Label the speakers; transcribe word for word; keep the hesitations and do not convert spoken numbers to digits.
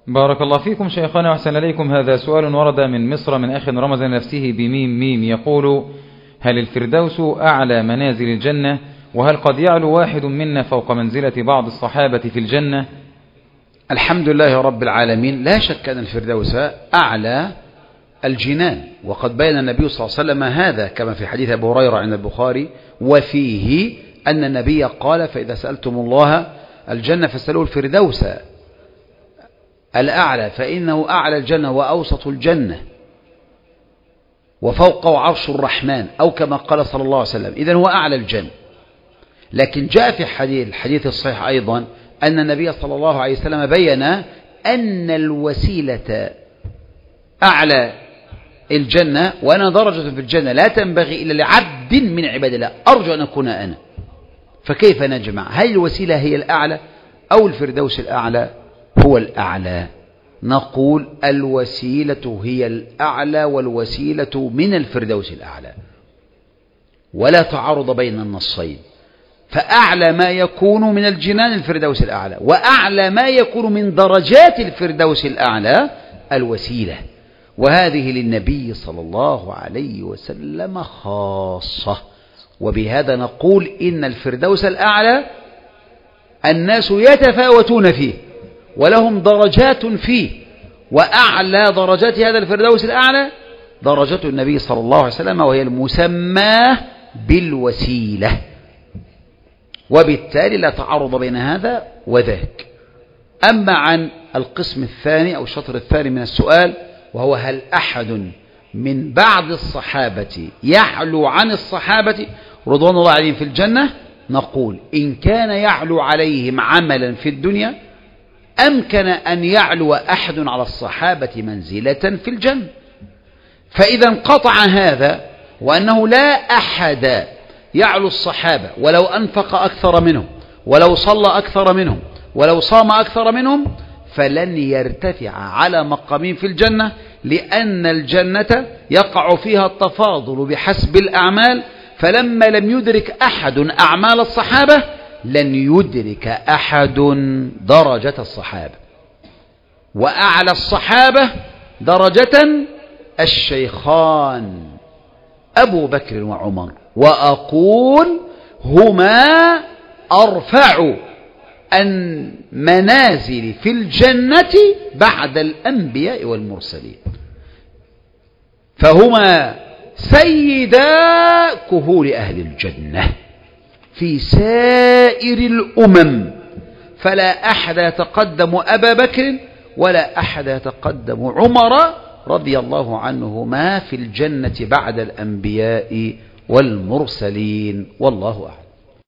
Speaker 1: بارك الله فيكم شيخنا وأحسن إليكم. هذا سؤال ورد من مصر من أخ رمز نفسه بميم ميم، يقول: هل الفردوس أعلى منازل الجنة؟ وهل قد يعلو واحد منا فوق منزلة بعض الصحابة في الجنة؟
Speaker 2: الحمد لله رب العالمين، لا شك أن الفردوس أعلى الجنان، وقد بين النبي صلى الله عليه وسلم هذا كما في حديث أبي هريرة عند البخاري، وفيه أن النبي قال: فإذا سألتم الله الجنة فاسألوه الفردوس الأعلى فإنه أعلى الجنة وأوسط الجنة وفوقه عرش الرحمن، أو كما قال صلى الله عليه وسلم. إذن هو أعلى الجنة. لكن جاء في حديث الحديث الصحيح أيضا أن النبي صلى الله عليه وسلم بين أن الوسيلة أعلى الجنة، وأنا درجة في الجنة لا تنبغي إلا لعبد من عباد الله، أرجو أن أكون أنا. فكيف نجمع؟ هل الوسيلة هي الأعلى أو الفردوس الأعلى هو الأعلى؟ نقول الوسيلة هي الأعلى، والوسيلة من الفردوس الأعلى، ولا تعارض بين النصين. فأعلى ما يكون من الجنان الفردوس الأعلى، وأعلى ما يكون من درجات الفردوس الأعلى الوسيلة، وهذه للنبي صلى الله عليه وسلم خاصة. وبهذا نقول إن الفردوس الأعلى الناس يتفاوتون فيه ولهم درجات فيه، وأعلى درجات هذا الفردوس الأعلى درجة النبي صلى الله عليه وسلم، وهي المسمى بالوسيلة، وبالتالي لا تعارض بين هذا وذاك. أما عن القسم الثاني أو الشطر الثاني من السؤال، وهو هل أحد من بعض الصحابة يعلو عن الصحابة رضوان الله عليهم في الجنة، نقول إن كان يعلو عليهم عملا في الدنيا أمكن أن يعلو أحد على الصحابة منزلة في الجنة. فإذا انقطع هذا، وأنه لا أحد يعلو الصحابة ولو أنفق أكثر منهم، ولو صلى أكثر منهم، ولو صام أكثر منهم، فلن يرتفع على مقامين في الجنة، لأن الجنة يقع فيها التفاضل بحسب الأعمال. فلما لم يدرك أحد أعمال الصحابة لن يدرك أحد درجة الصحابة. وأعلى الصحابة درجة الشيخان أبو بكر وعمر، وأقول هما أرفع المنازل في الجنة بعد الأنبياء والمرسلين، فهما سيدا كهول أهل الجنة في سائر الأمم، فلا أحد يتقدم أبا بكر ولا أحد يتقدم عمر رضي الله عنهما في الجنة بعد الأنبياء والمرسلين، والله أعلم.